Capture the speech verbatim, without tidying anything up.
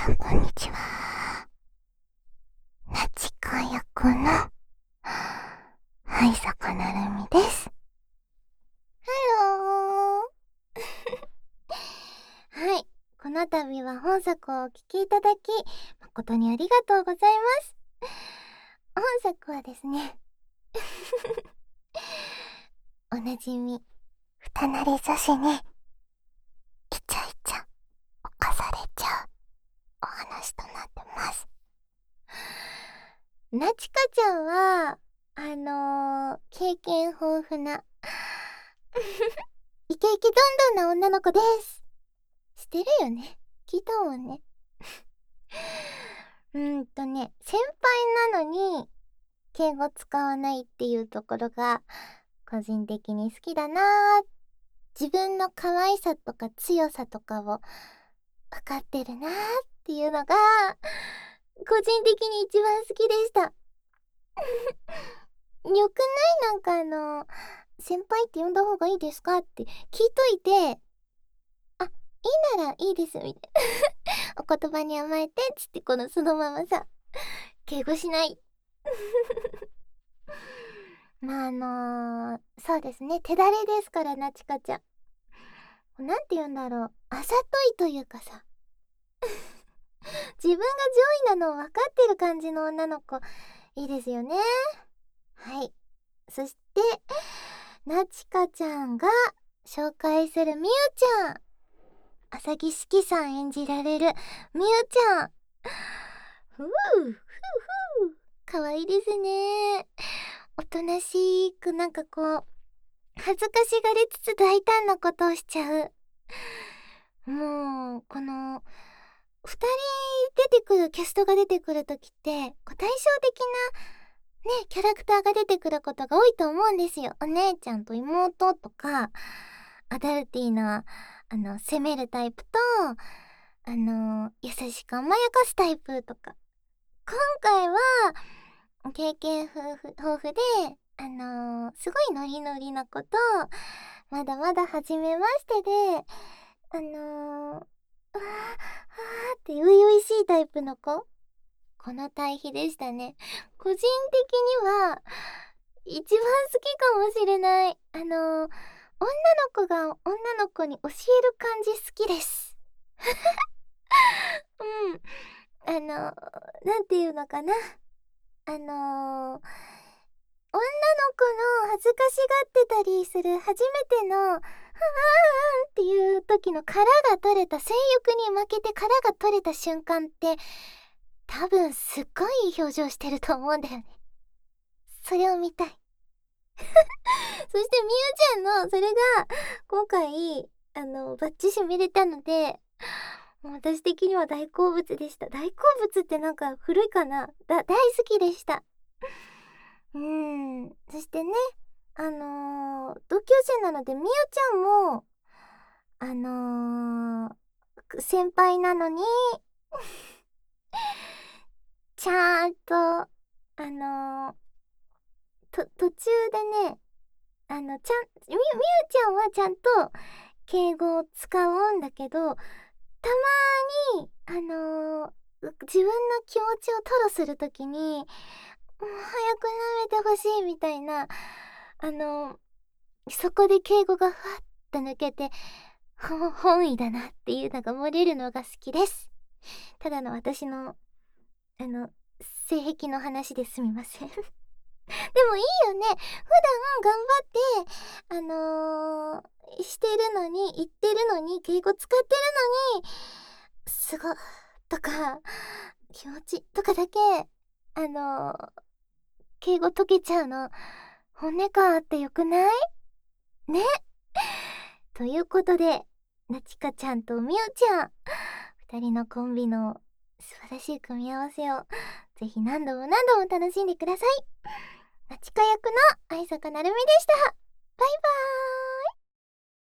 んこんにちは。なちか役のはいさかなるみです。ハローはい、この度は本作をお聴きいただき誠にありがとうございます。本作はですねおなじみふたなり女子にイチャイチャ犯されちゃうお話となってます。なちかちゃんはあのー、経験豊富なイケイケどんどんな女の子です。知ってるよね、聞いたもんねうーんとね、先輩なのに敬語使わないっていうところが個人的に好きだなー。自分の可愛さとか強さとかを分かってるなーっていうのが個人的に一番好きでしたよくない？なんかあの先輩って呼んだ方がいいですかって聞いといて、あ、いいならいいですみたいなお言葉に甘えてっつって、このそのままさ敬語しないまああのー、そうですね、手だれですから、なちかちゃん。なんて言うんだろう、あざといというかさ自分が上位なのを分かってる感じの女の子いいですよね。はい、そしてなちかちゃんが紹介するみゆちゃん、浅木しきさん演じられるみゆちゃん、ふうふうふうかわいいですね。おとなしく、なんかこう恥ずかしがりつつ大胆なことをしちゃう。もうこのふたり出てくるキャストが出てくる時ってこう対照的なねキャラクターが出てくることが多いと思うんですよ。お姉ちゃんと妹とか、アダルティーなあの攻めるタイプと、あの優しく甘やかすタイプとか。今回は経験豊富豊富で、あのー、すごいノリノリな子と、まだまだ初めましてで、あのー、うわー、あーって初々しいタイプの子、この対比でしたね。個人的には一番好きかもしれない。あのー、女の子が女の子に教える感じ好きですうんあのー、なんていうのかな、あのー、女の子の恥ずかしがってたりする初めての「はーん」っていう時の殻が取れた、性欲に負けて殻が取れた瞬間って多分すっごいいい表情してると思うんだよね。それを見たいそしてみゆちゃんのそれが今回あのバッチシ見れたので、もう私的には大好物でした。大好物ってなんか古いかな、だ大好きでした。うーん、そしてね、あのー、同級生なのでみゆちゃんもあのー、先輩なのにちゃんとあのー、と途中でね、あのちゃんみみゆちゃんはちゃんと敬語を使うんだけど、たまにあのー、自分の気持ちを吐露するときにもう早く舐めてほしいみたいな、あのー、そこで敬語がふわっと抜けてほ本意だなっていうのが漏れるのが好きです。ただの私のあの性癖の話ですみませんでもいいよね、普段頑張ってあのー、してるのに言ってるのに敬語使ってるのにすごとか気持ちとかだけあのー、敬語解けちゃうの本音かってよくないねということで、なちかちゃんとみゆちゃんふたりのコンビの素晴らしい組み合わせをぜひ何度も何度も楽しんでください。なちか役の相坂なるみでした。バイバーイ。